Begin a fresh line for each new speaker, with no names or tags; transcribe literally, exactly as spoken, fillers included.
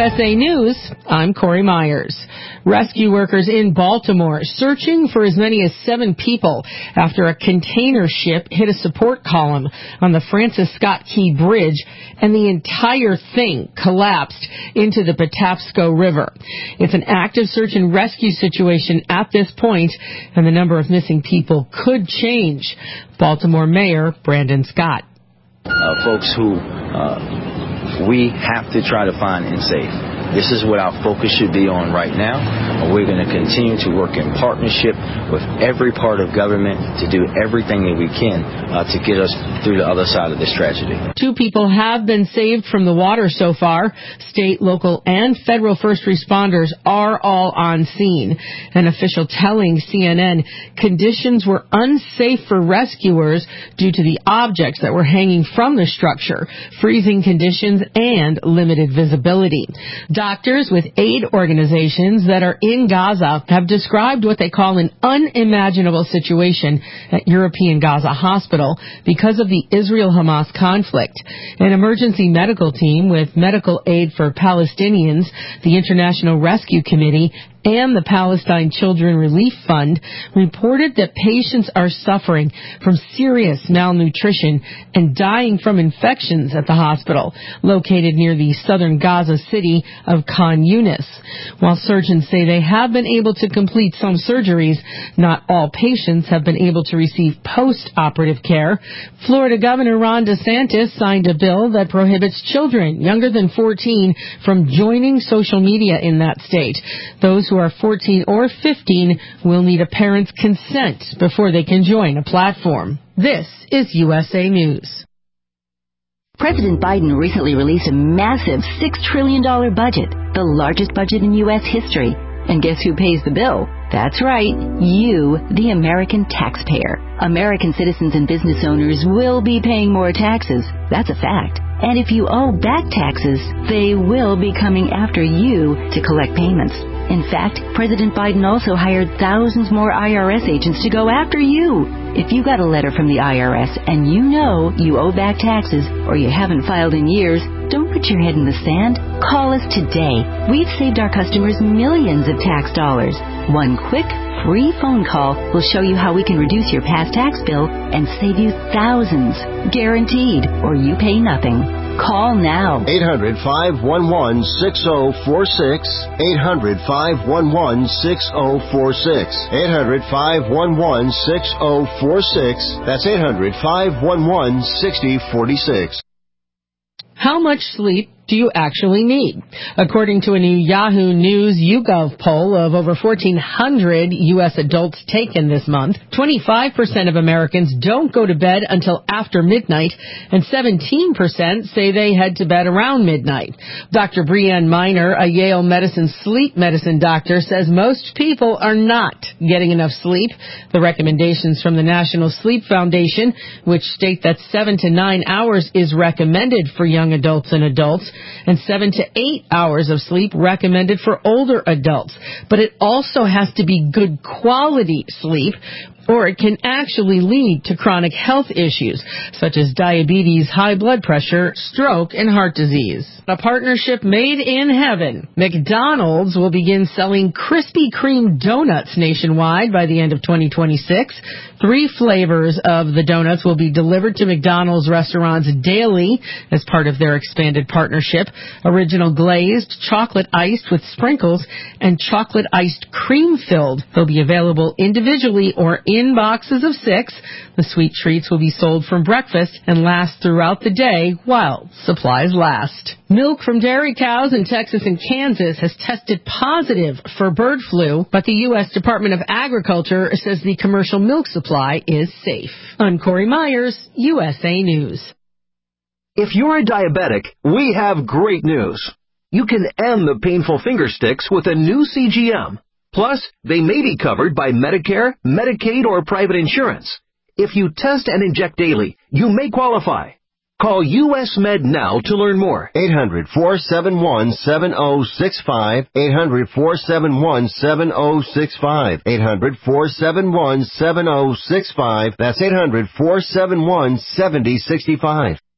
S A News, I'm Corey Myers. Rescue workers in Baltimore searching for as many as seven people after a container ship hit a support column on the Francis Scott Key Bridge and the entire thing collapsed into the Patapsco River. It's an active search and rescue situation at this point, and the number of missing people could change. Baltimore Mayor Brandon Scott.
Uh, folks who uh, we have to try to find and save. This is what our focus should be on right now. We're going to continue to work in partnership with every part of government to do everything that we can uh, to get us through the other side of this tragedy.
Two people have been saved from the water so far. State, local, and federal first responders are all on scene. An official telling C N N conditions were unsafe for rescuers due to the objects that were hanging from the structure, freezing conditions, and limited visibility. Doctors with aid organizations that are in Gaza have described what they call an unimaginable situation at European Gaza Hospital because of the Israel-Hamas conflict. An emergency medical team with medical aid for Palestinians, the International Rescue Committee, and the Palestine Children Relief Fund reported that patients are suffering from serious malnutrition and dying from infections at the hospital, located near the southern Gaza city of Khan Yunis. While surgeons say they have been able to complete some surgeries, not all patients have been able to receive post-operative care. Florida Governor Ron DeSantis signed a bill that prohibits children younger than fourteen from joining social media in that state. Those who are fourteen or fifteen will need a parent's consent before they can join a platform. This is U S A News.
President Biden recently released a massive six trillion dollars budget, the largest budget in U S history. And guess who pays the bill? That's right, you, the American taxpayer. American citizens and business owners will be paying more taxes. That's a fact. And if you owe back taxes, they will be coming after you to collect payments. In fact, President Biden also hired thousands more I R S agents to go after you. If you got a letter from the I R S and you know you owe back taxes or you haven't filed in years, don't put your head in the sand. Call us today. We've saved our customers millions of tax dollars. One quick, free phone call will show you how we can reduce your past tax bill and save you thousands. Guaranteed, or you pay nothing. Call now.
eight hundred, five one one, six oh four six. eight hundred, five one one, six oh four six. eight hundred, five one one, six oh four six. That's eight hundred, five one one, six oh four six.
How much sleep do you actually need? According to a new Yahoo News YouGov poll of over fourteen hundred U S adults taken this month, twenty-five percent of Americans don't go to bed until after midnight, and seventeen percent say they head to bed around midnight. Doctor Brianne Miner, a Yale Medicine sleep medicine doctor, says most people are not getting enough sleep. The recommendations from the National Sleep Foundation, which state that seven to nine hours is recommended for young adults and adults, and seven to eight hours of sleep recommended for older adults. But it also has to be good quality sleep, or it can actually lead to chronic health issues, such as diabetes, high blood pressure, stroke, and heart disease. A partnership made in heaven. McDonald's will begin selling Krispy Kreme donuts nationwide by the end of twenty twenty-six. Three flavors of the donuts will be delivered to McDonald's restaurants daily as part of their expanded partnership. Original glazed, chocolate iced with sprinkles, and chocolate iced cream filled. They'll be available individually or in boxes of six. The sweet treats will be sold from breakfast and last throughout the day while supplies last. Milk from dairy cows in Texas and Kansas has tested positive for bird flu, but the U S Department of Agriculture says the commercial milk supply is safe. I'm Corey Myers, U S A News.
If you're a diabetic, we have great news. You can end the painful finger sticks with a new C G M. Plus, they may be covered by Medicare, Medicaid, or private insurance. If you test and inject daily, you may qualify. Call U S Med now to learn more.
eight hundred, four seven one, seven oh six five. eight hundred, four seven one, seven oh six five. eight hundred, four seven one, seven oh six five. That's eight hundred, four seven one, seven oh six five.